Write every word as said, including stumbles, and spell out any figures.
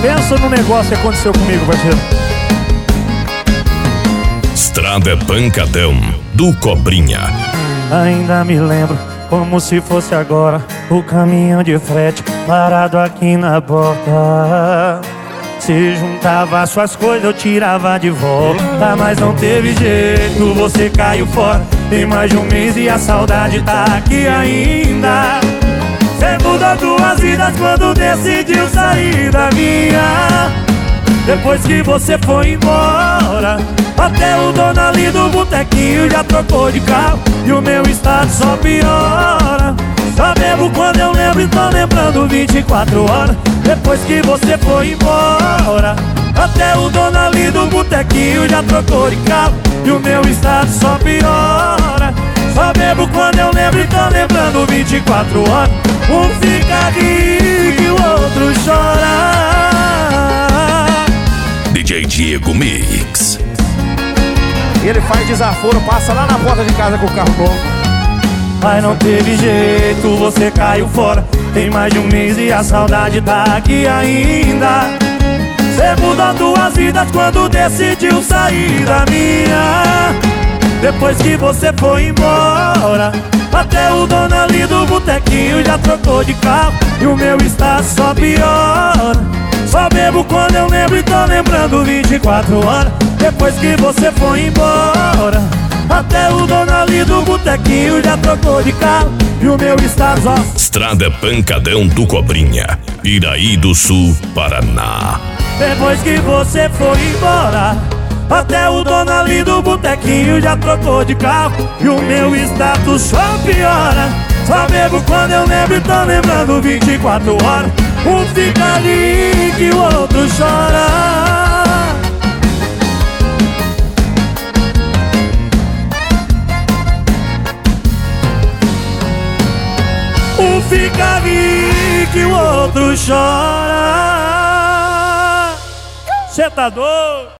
Pensa no negócio que aconteceu comigo, parceiro. Estrada é Pancadão, do Cobrinha. Ainda me lembro, como se fosse agora, o caminhão de frete parado aqui na porta. Se juntava suas coisas, eu tirava de volta, mas não teve jeito, você caiu fora. Tem mais de um mês e a saudade tá aqui ainda. Cê mudou duas vidas quando decidiu sair da minha. Depois que você foi embora, até o dono ali do botequinho já trocou de carro, e o meu estado só piora. Só bebo quando eu lembro e tô lembrando vinte e quatro horas. Depois que você foi embora, até o dono ali do botequinho já trocou de carro, e o meu estado só piora. Só bebo quando eu lembro e tô lembrando vinte e quatro horas. Um fica rico e o outro chora. D J Diego Mix. Ele faz desaforo, passa lá na porta de casa com o carro bom. Mas não teve jeito, você caiu fora. Tem mais de um mês e a saudade tá aqui ainda. Cê mudou duas vidas quando decidiu sair da minha. Depois que você foi embora, até o dono ali do botequinho já trocou de carro, e o meu estado só piora. Só bebo quando eu lembro e tô lembrando vinte e quatro horas. Depois que você foi embora, até o dono ali do botequinho já trocou de carro, e o meu estado só... Estrada Pancadão do Cobrinha, Iraí do Sul, Paraná. Depois que você foi embora, até o dono ali do botequinho já trocou de carro, e o meu status só piora. Só bebo quando eu lembro e tô lembrando vinte e quatro horas. Um fica ali que o outro chora. Um fica ali que o outro chora. Cê tá doido?